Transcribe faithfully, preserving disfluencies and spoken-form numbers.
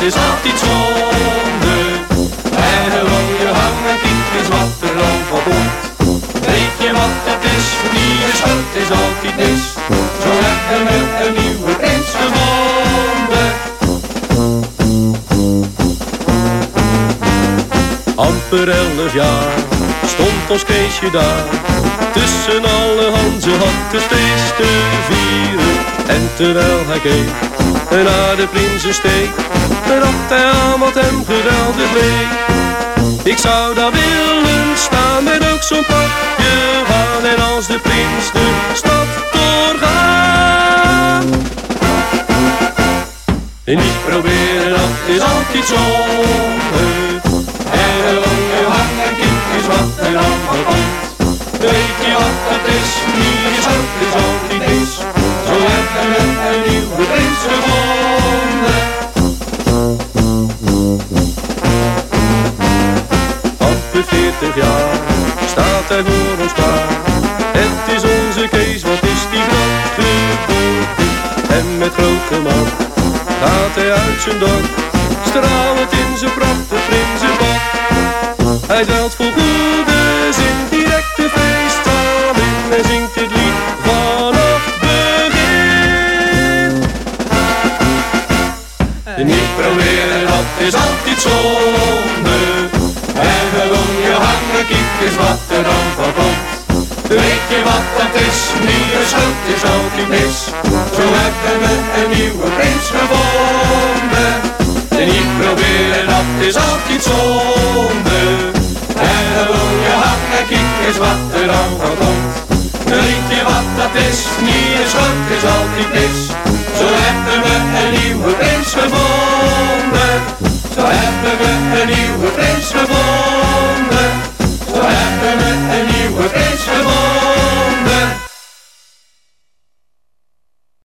is altijd zonde. En gewoon je hangen, kijk eens wat er allemaal komt. Weet je wat het is? Nieuwe schuld is altijd mis. Zo hebben we een nieuwe prins gevonden. Amper elf jaar stond ons Keesje daar. Tussen alle Hanzen had het feest te vieren. En terwijl hij keek naar de prinsensteek, dacht hij aan wat hem geweldig leek. Ik zou daar willen staan met ook zo'n pakje aan. En als de prins de stad doorgaat. En niet proberen, dat is altijd zonde. En gewoon je hangen, kijk eens wat er allemaal komt. Weet je wat het is? Niet is ook, is altijd mis. Zo hebben we een nieuwe prins gevonden. Amper veertig jaar staat hij voor ons klaar. Het is onze Kees, wat is die knap geworden. En met groot gemak gaat hij uit zijn dak, stralend in zijn prachtig prinsenpak. Hij dwelt vol goede zin direct de feestzaal in en zingt dit lied vanaf begin. En niet proberen, dat is altijd zonde. En gewoon je hangen, kijk eens wat er dan van komt. Weet je wat dat is? Nieuwe schuld is altijd mis. Zo hebben we een nieuwe prins gevonden. En niet proberen, dat is altijd zonde. En gewoon je hangen, kijk eens wat er dan van komt. Weet je wat dat is? Nieuwe schuld is altijd mis. Zo hebben we een